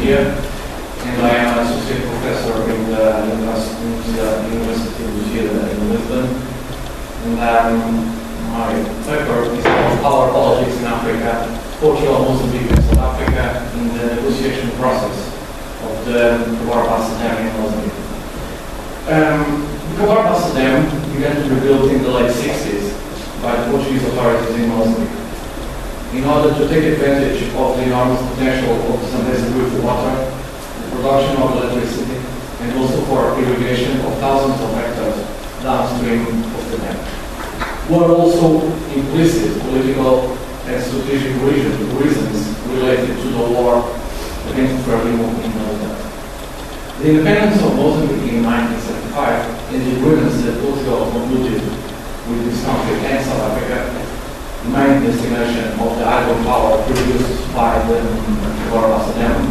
Engineer, and I am an associate professor in the University of Lucia in Lisbon. And my paper is called Power Politics in Africa, Portugal, Mozambique, and South Africa in the negotiation process of the Cabora Bassa Dam in Mozambique. The Cabora Bassa Dam began to be built in the late 60s by the Portuguese authorities in Mozambique in order to take advantage of the enormous potential of the Zambezi River water, the production of electricity, and also for irrigation of thousands of hectares downstream of the dam. Were also implicit political and strategic reasons related to the war against Frelimo in Mozambique. The independence of Mozambique in 1975 and the agreements that Portugal concluded with this country and South Africa, the main destination of the hydropower produced by the Cabora Bassa Dam,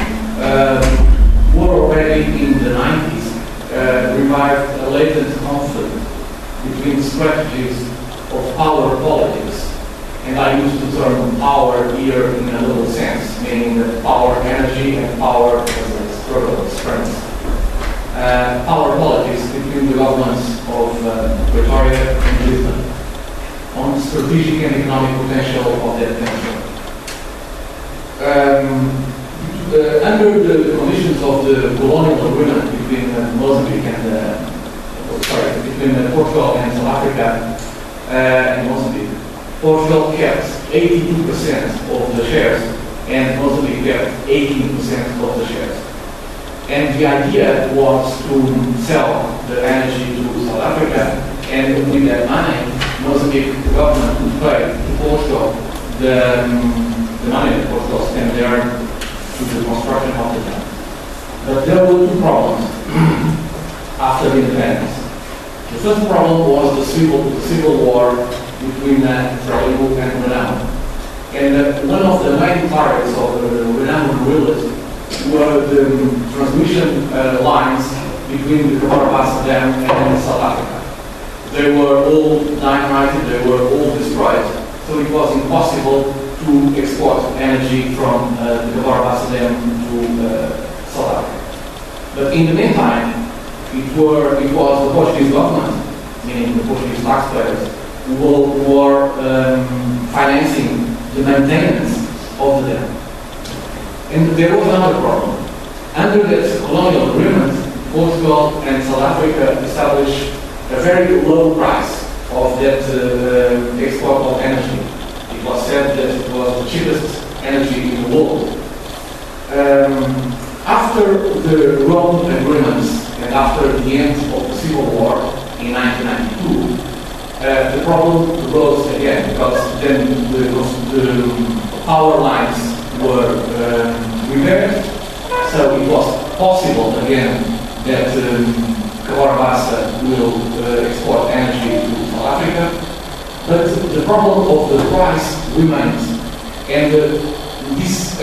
were already in the 90s revived a latent conflict between strategies of power politics, and I use the term power here in a little sense, meaning that power energy and power as a struggle of strength. Power politics between the governments of Pretoria and Lisbon on the strategic and economic potential of that country. Under the conditions of the colonial agreement between Mozambique and between Portugal and South Africa and Mozambique, Portugal kept 82% of the shares and Mozambique kept 18% of the shares. And the idea was to sell the energy to South Africa, and with that money, Mozambique government would pay to Portugal the money that Portugal spent there to the construction of the dam. But there were two problems after the independence. The first problem was the civil war between Frelimo and Renamo. And one of the main targets of the Renamo guerrillas were the transmission lines between the Cabora Bassa Dam and South Africa. They were all dynamited, they were all destroyed, so it was impossible to export energy from the Cabora Bassa Dam to South Africa. But in the meantime, it was the Portuguese government, meaning the Portuguese taxpayers, who were financing the maintenance of the dam. And there was another problem. Under that colonial agreement, Portugal and South Africa established a very low price of that export of energy. It was said that it was the cheapest energy in the world. After the Rome agreements and after the end of the Civil War in 1992, the problem arose again because then the power lines were repaired, so it was possible again that Cabora Bassa will export energy to South Africa, but the problem of the price remains, and this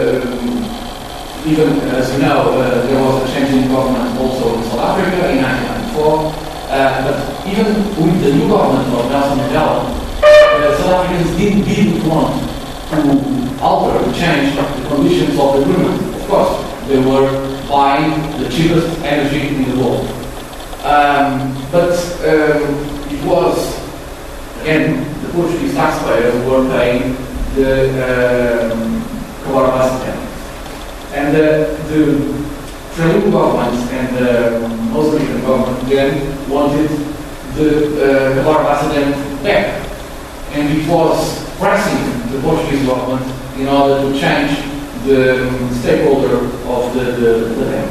even as you know, there was a change in government also in South Africa in 1994, but even with the new government of Nelson Mandela, South Africans didn't want to alter, to change the conditions of the agreement. Of course, they were buying the cheapest energy in the world. But it was, again, the Portuguese taxpayers who were paying the Cabora Bassa Dam. And the Frelimo government and the Mozambican government then wanted the Cabora Bassa Dam back. And it was pressing the Portuguese government in order to change the stakeholder of the dam.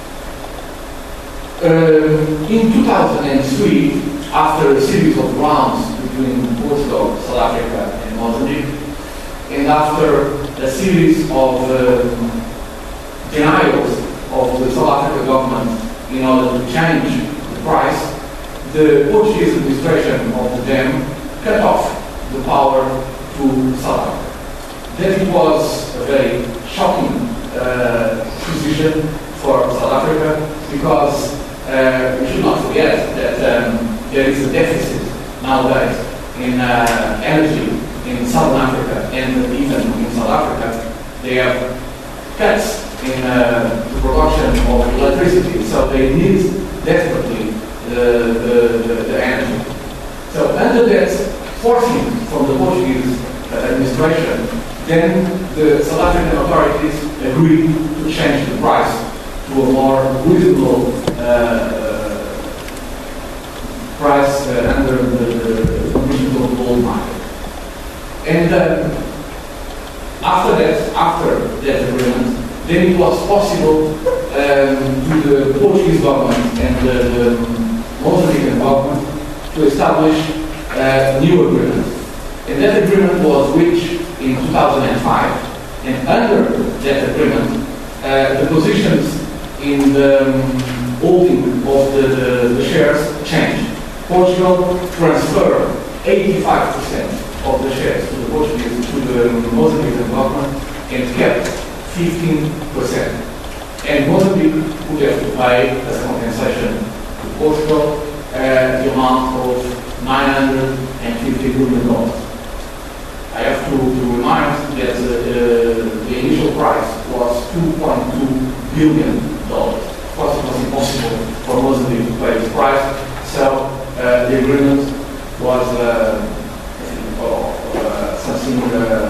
In 2003, after a series of rounds between Portugal, South Africa, and Mozambique, and after a series of denials of the South African government in order to change the price, the Portuguese administration of the dam cut off the power to South Africa. That was a very shocking position for South Africa because we should not forget that there is a deficit nowadays in energy in Southern Africa and even in South Africa. They have cuts in the production of electricity, so they need desperately the energy. So under that forcing from the Portuguese administration, then the South African authorities agreed to change the price to a more reasonable price under the conditions of the gold market. And after that agreement, then it was possible to the Portuguese government and the Mozambican government to establish a new agreement. And that agreement was reached in 2005. And under that agreement, the positions in the holding of the shares changed. Portugal transferred 85% of the shares to the Portuguese, to the Mozambican government, and kept 15%. And Mozambique would have to pay as a compensation to Portugal the amount of $950 million. I have to remind that the initial price was $2.2 billion. Of course, it was impossible for Mozambique to pay this price, so the agreement was something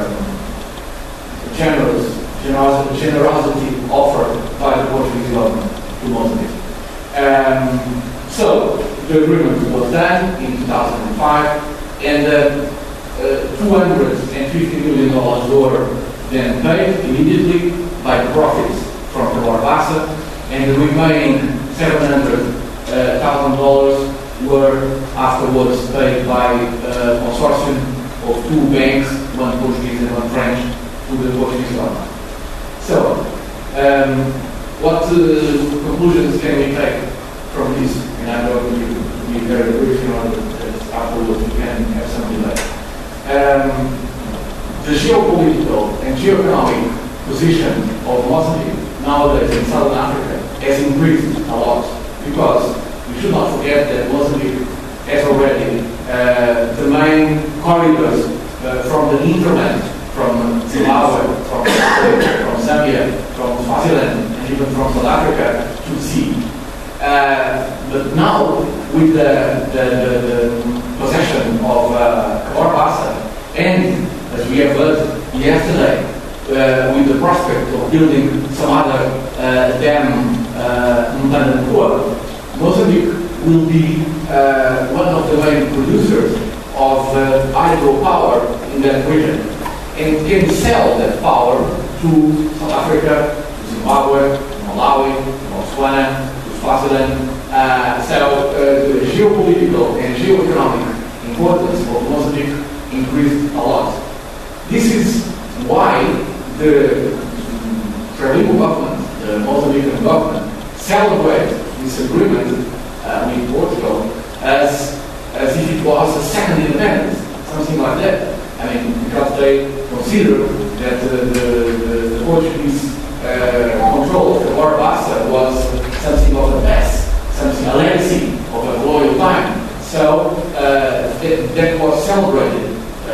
generosity offered by the Portuguese government to Mozambique. So the agreement was done in 2005, and $250 million were then paid immediately by the profits from Cabora Bassa, and the remaining $700,000 were afterwards paid by a consortium of two banks, one Portuguese and one French, to the Portuguese government. So, what conclusions can we take from this? And I'm going to be very brief in order that afterwards we can have some debate. The geopolitical and geoeconomic position of Mozambique nowadays in Southern Africa has increased a lot, because we should not forget that Mozambique has already the main corridors from the internet, from Zimbabwe, from Zambia, from Swaziland, and even from South Africa to the sea. But now, with the possession of Cabora Bassa, and as we have heard yesterday, with the prospect of building some other dam in Tandancoa, Mozambique will be one of the main producers of hydropower in that region, and can sell that power to South Africa, to Zimbabwe, to Malawi, to Botswana, to Swaziland. So the geopolitical and geoeconomic importance of Mozambique increased a lot. This is why the Frelimo government, the Mozambican government, celebrates this agreement with Portugal as if it was a second independence, something like that. I mean, because they consider that the Portuguese control of the Cabora Bassa was something of the past, something, a legacy of a royal time. So that was celebrated,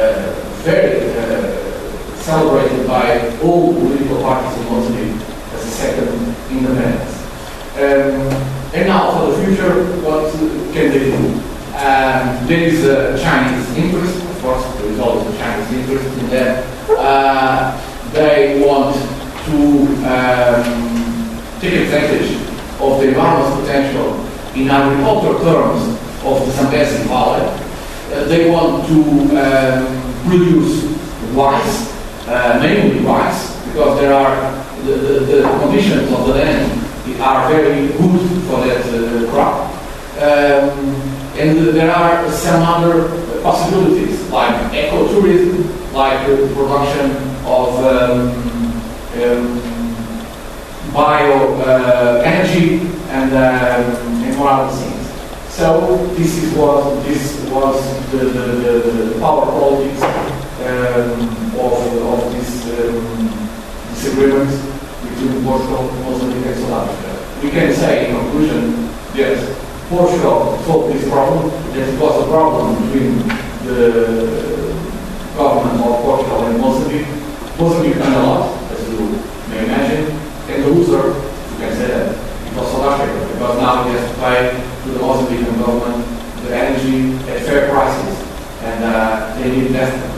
celebrated by all political parties in Mozambique as a second independence. And now for the future, what can they do? There is a Chinese interest, of course, there is always a Chinese interest in that. They want to take advantage of the enormous potential in agricultural terms of the Zambezi Valley. They want to produce rice, mainly rice, because there are the conditions of the land are very good for that crop. And there are some other possibilities, like ecotourism, like the production of bioenergy and more other things. So this was the power politics of this agreement between Portugal, Mozambique, and South Africa. We can say in conclusion that Portugal solved this problem, that it was a problem between the government of Portugal and Mozambique. Mozambique done a lot, as you may imagine, and the Mozambican government the energy at fair prices, and they did invest